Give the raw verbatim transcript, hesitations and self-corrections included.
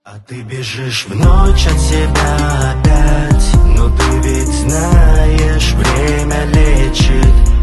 А ты бежишь в ночь от себя опять, но ты ведь знаешь, время лечит.